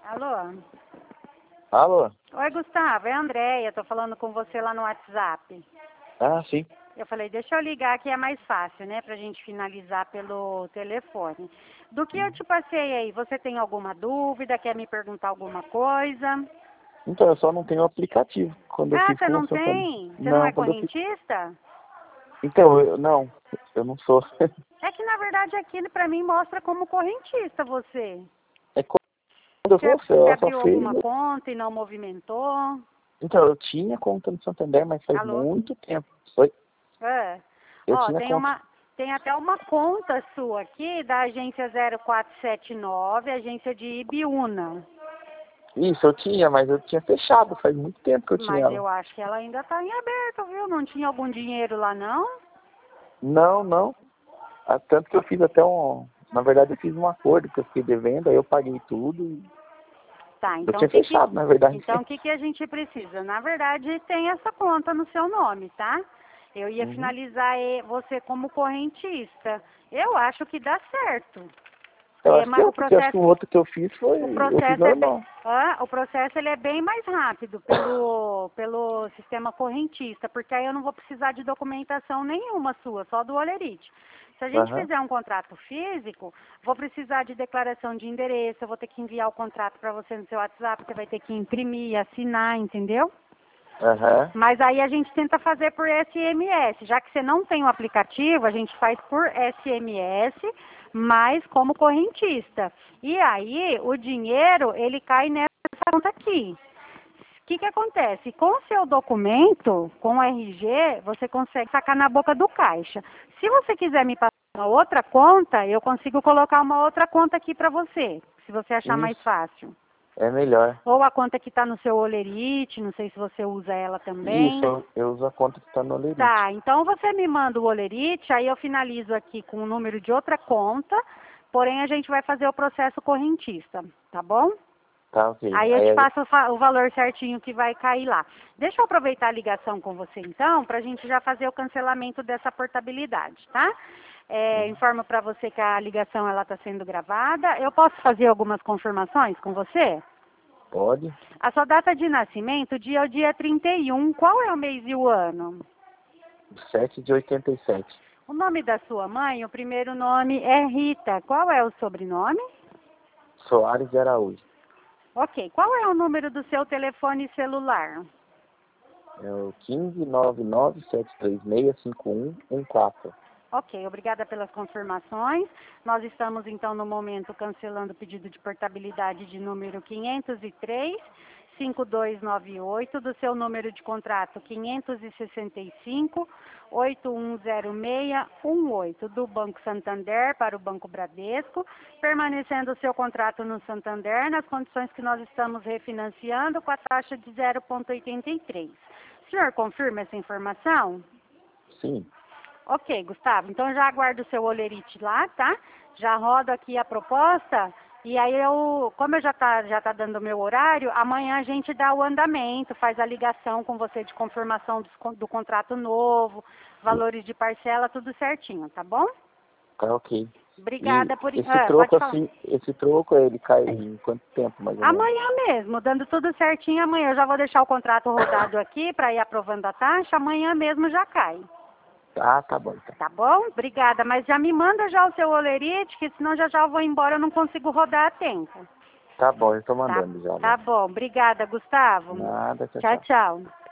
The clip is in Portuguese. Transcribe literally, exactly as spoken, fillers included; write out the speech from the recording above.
Alô? Alô? Oi, Gustavo, é a Andréia, tô falando com você lá no WhatsApp. Ah, sim. Eu falei, deixa eu ligar que é mais fácil, né, pra gente finalizar pelo telefone. Do que eu te passei aí, você tem alguma dúvida, quer me perguntar alguma coisa? Então, eu só não tenho aplicativo. Quando eu Ah, fiz você com o não Santander. tem? Você não Não, é quando eu fiz... correntista? Então, eu não. Eu não sou. É que, na verdade, aqui pra mim mostra como correntista você. É quando eu Você, você, você eu só abriu fiz... alguma conta e não movimentou? Então, eu tinha conta no Santander, mas faz Alô? muito tempo. Foi? É. Eu Ó, tinha tem conta. uma, tem até uma conta sua aqui da agência zero quatro sete nove, agência de Ibiúna. Isso, eu tinha, mas eu tinha fechado. Faz muito tempo que eu tinha Mas ela. eu acho que ela ainda tá em aberto, viu? Não tinha algum dinheiro lá, não? Não, não. Ah, tanto que eu fiz até um... Na verdade, eu fiz um acordo que eu fiquei devendo, aí eu paguei tudo e... Tá, Eu então tinha o que que, fechado, na verdade. então, o que que a gente precisa? Na verdade, tem essa conta no seu nome, tá? Eu ia Uhum. finalizar eh, você como correntista. Eu acho que dá certo. Eu É, acho que mas é, o porque eu acho que processo, o outro que eu fiz foi... o Eu fiz processo é bem, normal. ah, o processo ele é bem mais rápido pelo, pelo sistema correntista, porque aí eu não vou precisar de documentação nenhuma sua, só do Olerite. Se a gente Aham. fizer um contrato físico, vou precisar de declaração de endereço, eu vou ter que enviar o contrato para você no seu WhatsApp, você vai ter que imprimir, assinar, entendeu? Aham. Mas aí a gente tenta fazer por S M S. Já que você não tem o aplicativo, a gente faz por S M S, mas como correntista. E aí o dinheiro, ele cai nessa conta aqui. O que que acontece? Com o seu documento, com o R G, você consegue sacar na boca do caixa. Se você quiser me passar uma outra conta, eu consigo colocar uma outra conta aqui para você, se você achar mais Isso. fácil. É melhor. Ou a conta que está no seu Olerite, não sei se você usa ela Isso, também. eu, eu uso a conta que está no Olerite. Tá, então você me manda o Olerite, aí eu finalizo aqui com o número de outra conta, porém a gente vai fazer o processo correntista, tá bom? Tá, ok. Aí eu Aí, te aí- passo o, fa- o valor certinho que vai cair lá. Deixa eu aproveitar a ligação com você então, para a gente já fazer o cancelamento dessa portabilidade, tá? É, informo para você que a ligação ela está sendo gravada. Eu posso fazer algumas confirmações com você? pode. A sua data de nascimento, o dia é o dia trinta e um. Qual é o mês e o ano? sete de oitenta e sete. O nome da sua mãe, o primeiro nome é Rita. Qual é o sobrenome? Soares de Araújo. Ok. Qual é o número do seu telefone celular? É o um cinco nove nove sete três seis cinco um um quatro. Ok, obrigada pelas confirmações. Nós estamos então no momento cancelando o pedido de portabilidade de número quinhentos e três, cinco dois nove oito, do seu número de contrato quinhentos e sessenta e cinco, oito um zero seis um oito, do Banco Santander para o Banco Bradesco, permanecendo o seu contrato no Santander nas condições que nós estamos refinanciando com a taxa de zero vírgula oitenta e três. O senhor confirma essa informação? Sim. Ok, Gustavo, então já aguardo o seu Olerite lá, tá? Já rodo aqui a proposta e aí eu, como eu já tá, já tá dando o meu horário, amanhã a gente dá o andamento, faz a ligação com você de confirmação do, do contrato novo, valores de parcela, tudo certinho, tá bom? Tá, ok. E Obrigada por... esse Ah, pode troco falar. assim, esse troco ele cai em quanto tempo, mais ou menos? Amanhã mesmo, dando tudo certinho, amanhã eu já vou deixar o contrato rodado aqui para ir aprovando a taxa, amanhã mesmo já cai. Ah, tá bom, então. Tá bom? Obrigada. Mas já me manda já o seu Olerite, que senão já já eu vou embora, eu não consigo rodar a tempo. Tá bom, eu tô Tá, mandando já, tá né? bom. Obrigada, Gustavo. Nada, tchau, Tchau, tchau. tchau.